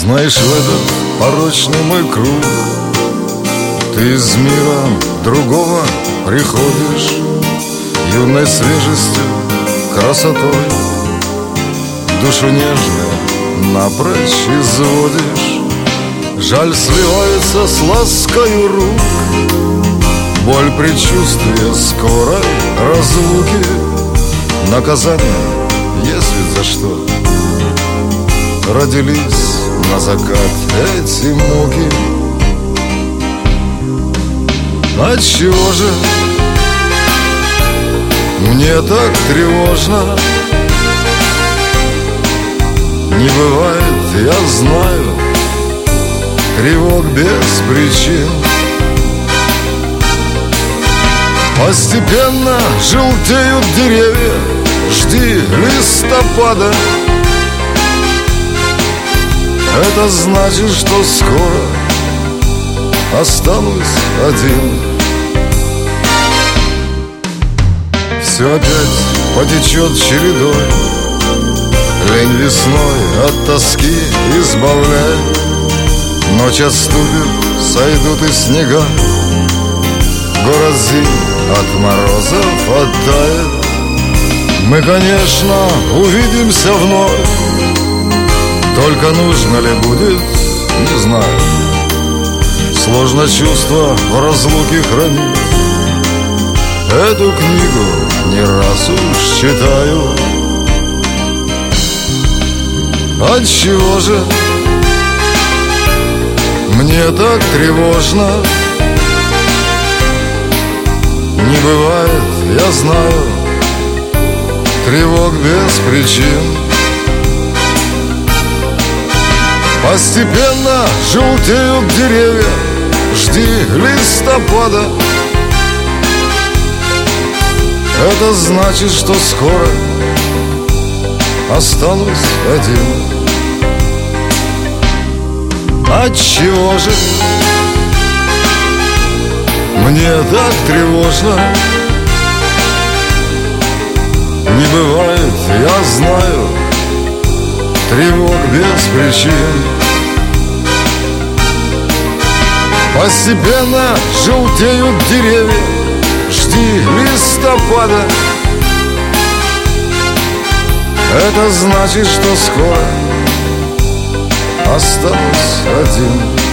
Знаешь, в этот порочный мой круг ты из мира другого приходишь, юной свежестью, красотой, душу нежную напрочь изводишь. Жаль сливается с ласкою рук, боль предчувствия скорой разлуки, наказание, если за что родились на закат эти муки. Отчего же мне так тревожно? Не бывает, я знаю, тревог без причин. Постепенно желтеют деревья, жди листопада. Это значит, что скоро останусь один. Все опять потечет чередой, лень весной от тоски избавляй. Ночь отступит, сойдут и снега, город зим от морозов оттает. Мы, конечно, увидимся вновь, только нужно ли будет, не знаю. Сложно чувство в разлуке хранить. Эту книгу не раз уж читаю. Отчего же мне так тревожно? Не бывает, я знаю, тревог без причин. Постепенно желтеют деревья, жди листопада. Это значит, что скоро останусь один. Отчего же мне так тревожно? Не бывает, я знаю, тревог без причин. Постепенно желтеют деревья, жди листопада. Это значит, что скоро останусь один.